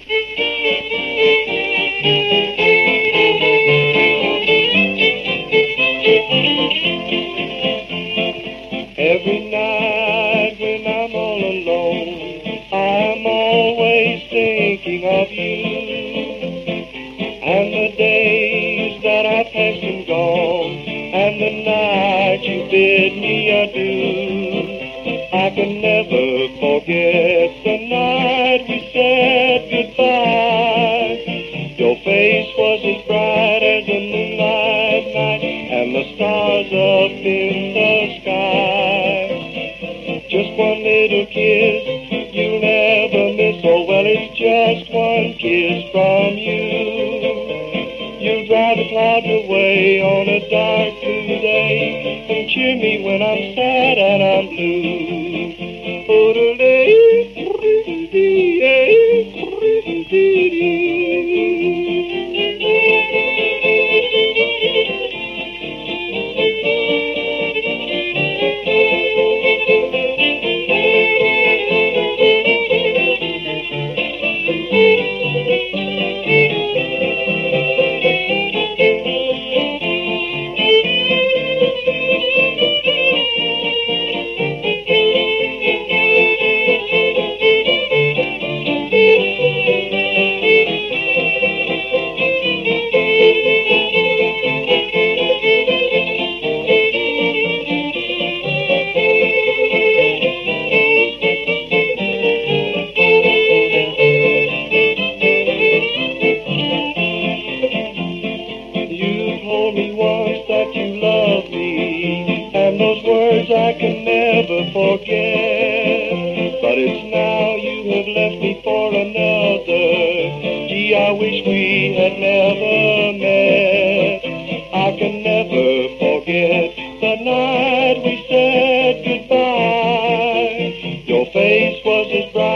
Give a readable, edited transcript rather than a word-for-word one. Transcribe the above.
Every night when I'm all alone, I'm always thinking of you. And the days that are past and gone, and the night you bid me adieu. I can never forget the night we said goodbye. Your face was as bright as a moonlight night, and the stars up in the sky. Just one little kiss, you never miss. Oh well, it's just one kiss from you. You drive the clouds away on a dark blue day, and cheer me when I'm sad and I'm blue. You told me once that you loved me, and those words I can never forget. But it's now you have left me for another. Gee, I wish we had never met. I can never forget the night we said goodbye. Your face was as bright